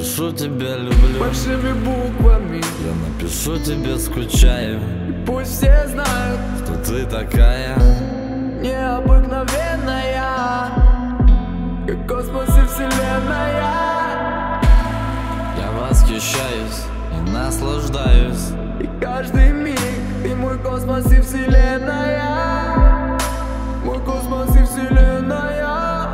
напишу тебе люблю большими буквами. Я напишу тебе скучаю. И пусть все знают, что ты такая необыкновенная, как космос и вселенная. Я восхищаюсь и наслаждаюсь. И каждый миг ты мой космос и вселенная. Мой космос и вселенная.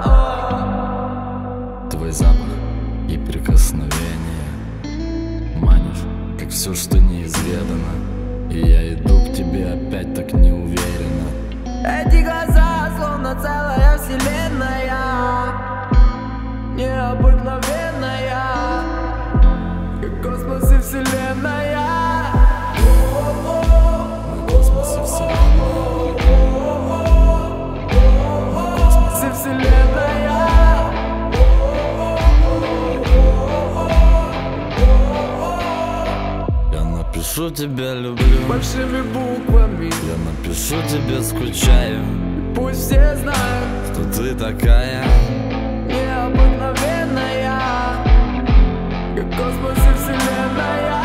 Твой запах и прикосновение манишь, как все, что неизведано. И я иду к тебе опять так неуверенно. Эти глаза словно целая вселенная, необыкновенная, как космос и вселенная. Мой космос и вселенная. Мой космос и Вселенная. Я напишу тебя люблю Большими буквами. Я напишу тебе скучаю. Пусть все знают, что ты такая необыкновенная, как космос и вселенная.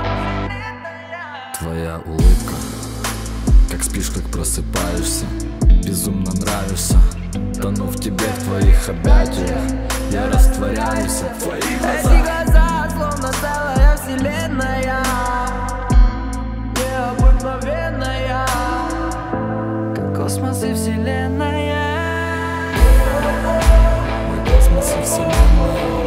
Твоя улыбка, как спишь, как просыпаешься, безумно нравишься. Тону в тебе, в твоих объятиях, я растворяюсь в твоих Эти глазах. глаза словно целая вселенная, необыкновенная, как космос и вселенная. Мой космос и вселенная.